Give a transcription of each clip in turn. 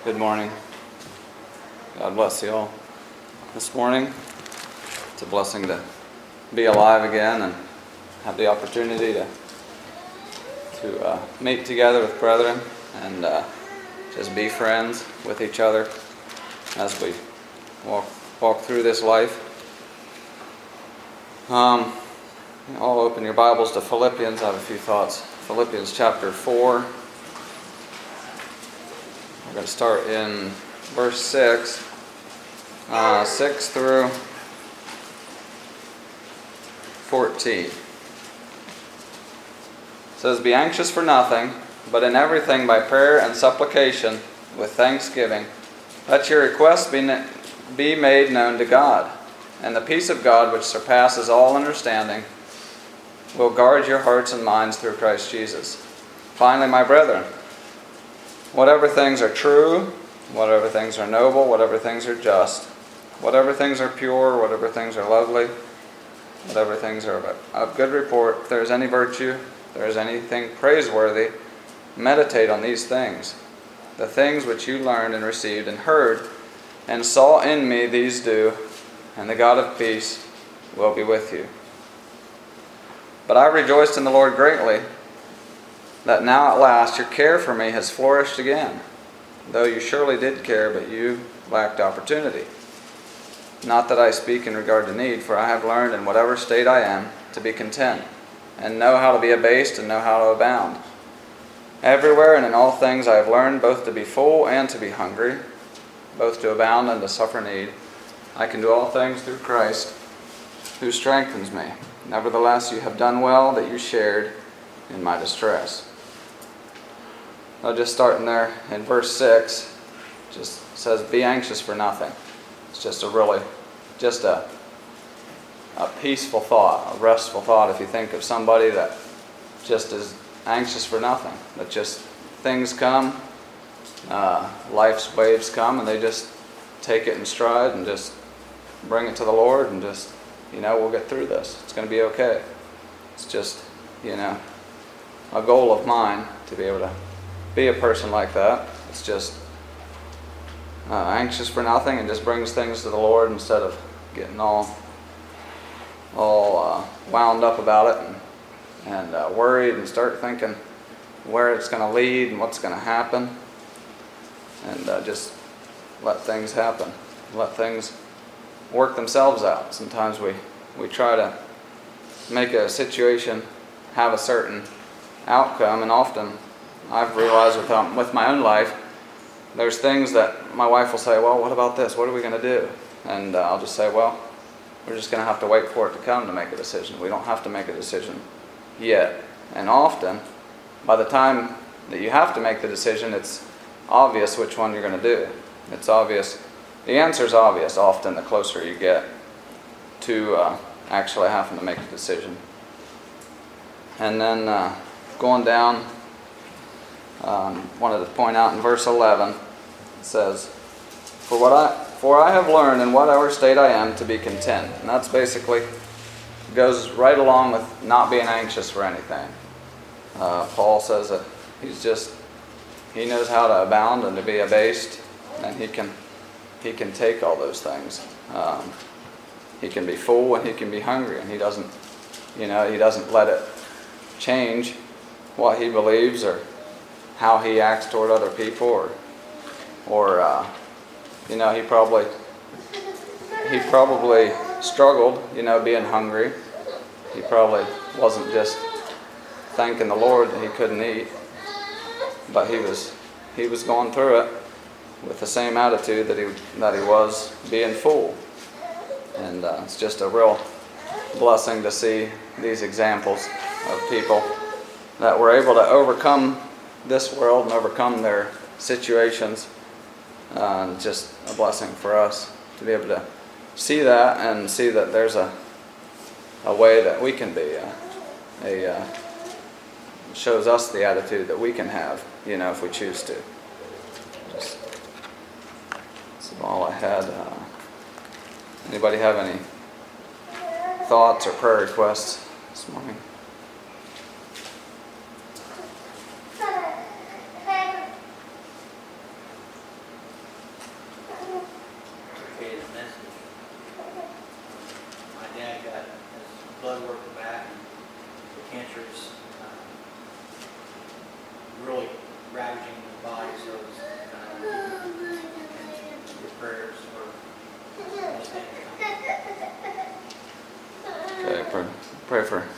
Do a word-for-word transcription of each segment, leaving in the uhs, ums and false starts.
Good morning. God bless you all. This morning, it's a blessing to be alive again and have the opportunity to to uh, meet together with brethren and uh, just be friends with each other as we walk walk through this life. Um, all open your Bibles to Philippians. I have a few thoughts. Philippians chapter four. We're going to start in verse six, uh, six through fourteen. It says, "Be anxious for nothing, but in everything by prayer and supplication with thanksgiving, let your requests be, be made known to God. And the peace of God, which surpasses all understanding, will guard your hearts and minds through Christ Jesus. Finally, my brethren, whatever things are true, whatever things are noble, whatever things are just, whatever things are pure, whatever things are lovely, whatever things are of good report, if there is any virtue, if there is anything praiseworthy, meditate on these things. The things which you learned and received and heard and saw in me, these do, and the God of peace will be with you. But I rejoiced in the Lord greatly, that now at last your care for me has flourished again, though you surely did care, but you lacked opportunity. Not that I speak in regard to need, for I have learned in whatever state I am to be content, and know how to be abased and know how to abound. Everywhere and in all things I have learned both to be full and to be hungry, both to abound and to suffer need. I can do all things through Christ, who strengthens me. Nevertheless, you have done well that you shared in my distress." I'll just start in there in verse six. Just says, "Be anxious for nothing." It's just a really, just a, a peaceful thought, a restful thought. If you think of somebody that just is anxious for nothing, that just things come, uh, life's waves come, and they just take it in stride and just bring it to the Lord and just, you know, we'll get through this. It's going to be okay. It's just, you know, a goal of mine to be able to be a person like that. It's just uh, anxious for nothing and just brings things to the Lord instead of getting all all uh, wound up about it and, and uh, worried and start thinking where it's going to lead and what's going to happen. And uh, just let things happen. Let things work themselves out. Sometimes we, we try to make a situation have a certain outcome, and often I've realized with, um, with my own life, there's things that my wife will say, "Well, what about this? What are we going to do?" And uh, I'll just say, "Well, we're just going to have to wait for it to come to make a decision. We don't have to make a decision yet." And often, by the time that you have to make the decision, it's obvious which one you're going to do. It's obvious. The answer is obvious often the closer you get to uh, actually having to make a decision. And then uh, going down, um, wanted to point out in verse eleven, it says, For what I for I have learned in whatever state I am to be content. And that's basically, goes right along with not being anxious for anything. Uh, Paul says that he's just, he knows how to abound and to be abased, and he can he can take all those things. Um, he can be full and he can be hungry, and he doesn't, you know, he doesn't let it change what he believes or how he acts toward other people, or, or uh, you know, he probably, he probably struggled, you know, being hungry. He probably wasn't just thanking the Lord that he couldn't eat, but he was, he was going through it with the same attitude that he that he was being full. And uh, it's just a real blessing to see these examples of people that were able to overcome this world and overcome their situations. Uh, and just a blessing for us to be able to see that and see that there's a a way that we can be. A, a uh, shows us the attitude that we can have, you know, if we choose to. Just, that's all I had. Uh, anybody have any thoughts or prayer requests this morning?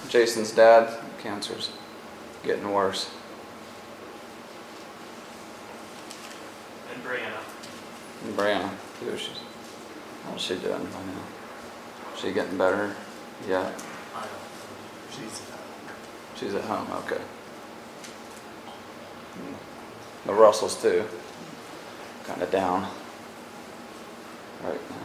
Jason's dad. Cancer's getting worse. And Brianna. And Brianna, too. She's, how's she doing by now? She getting better? Yeah. I don't know. She's She's at home, okay. The Russells, too. Kind of down right now.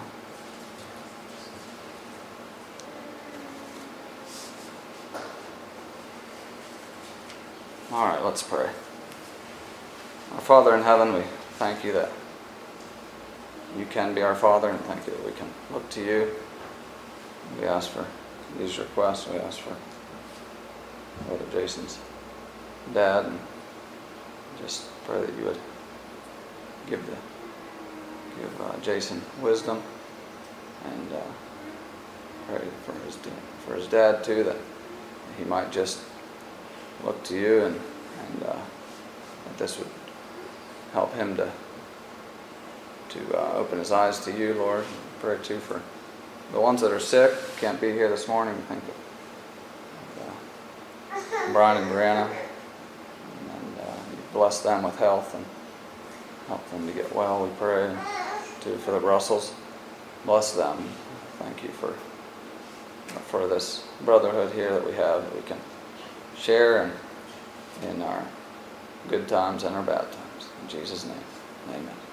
All right, let's pray. Our Father in heaven, we thank you that you can be our Father, and thank you that we can look to you. We ask for these requests. We ask for Brother Jason's dad, and just pray that you would give the give uh, Jason wisdom, and uh, pray for his for his dad too, that he might just look to you, and and uh, that this would help him to to uh, open his eyes to you, Lord. Pray too for the ones that are sick, can't be here this morning. Think of uh, Brian and Brianna, and uh, you bless them with health and help them to get well. We pray too for the Russells. Bless them. Thank you for for this brotherhood here that we have, that we can share in, in our good times and our bad times. In Jesus' name, amen.